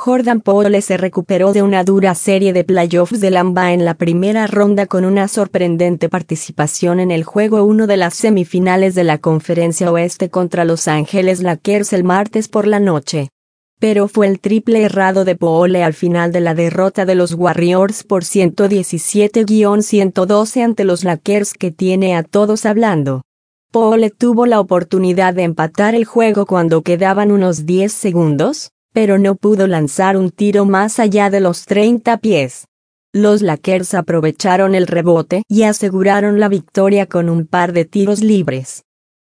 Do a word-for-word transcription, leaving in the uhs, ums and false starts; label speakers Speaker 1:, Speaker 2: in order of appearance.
Speaker 1: Jordan Poole se recuperó de una dura serie de playoffs de Lambeau en la primera ronda con una sorprendente participación en el Juego uno de las semifinales de la Conferencia Oeste contra Los Ángeles Lakers el martes por la noche. Pero fue el triple errado de Poole al final de la derrota de los Warriors por ciento diecisiete a ciento doce ante los Lakers que tiene a todos hablando. Poole tuvo la oportunidad de empatar el juego cuando quedaban unos diez segundos, pero no pudo lanzar un tiro más allá de los treinta pies. Los Lakers aprovecharon el rebote y aseguraron la victoria con un par de tiros libres.